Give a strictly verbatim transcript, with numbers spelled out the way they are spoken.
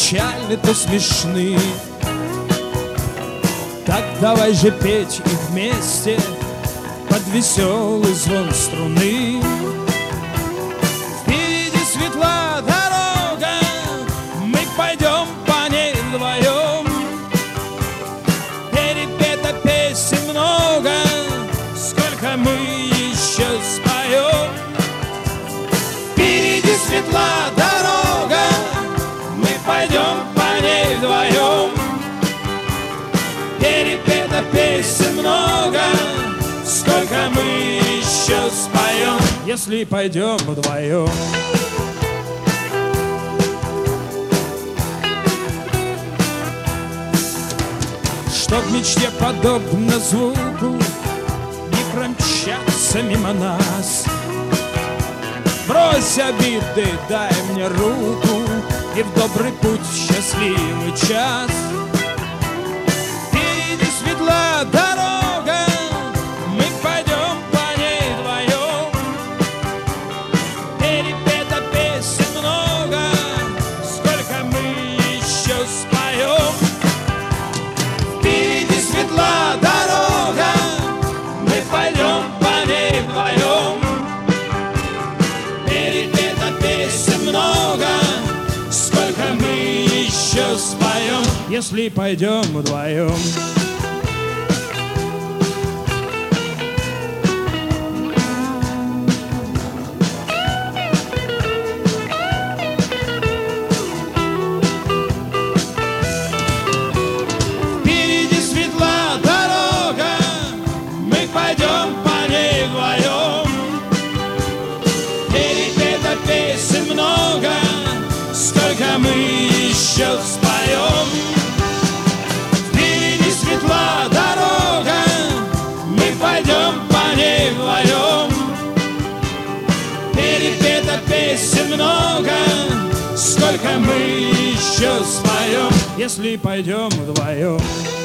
печальны, то смешны. Так давай же петь их вместе под веселый звон струны. Впереди светла дорога, мы пойдем по ней вдвоем. Перепета песен много, сколько мы еще споем. Впереди светла дорога, мы пойдем по ней вдвоем. Перепета песен много, сколько мы еще споем, если пойдем вдвоем. Чтоб мечте подобно звуку не промчаться мимо нас, брось обиды, дай мне руку и в добрый путь, в счастливый час. Впереди светла дорога, мы пойдем по ней вдвоем. Перепета песен много, сколько мы еще споем. Впереди светла дорога, мы пойдем по ней вдвоем. Перепета песен много, сколько мы еще споем, если пойдем вдвоем. Впереди светла дорога, мы пойдем по ней вдвоем. Перепета песен много, сколько мы еще споем. Впереди светла дорога, мы пойдем по ней вдвоем. Перепета песен много, сколько мы еще споем, если пойдем вдвоем.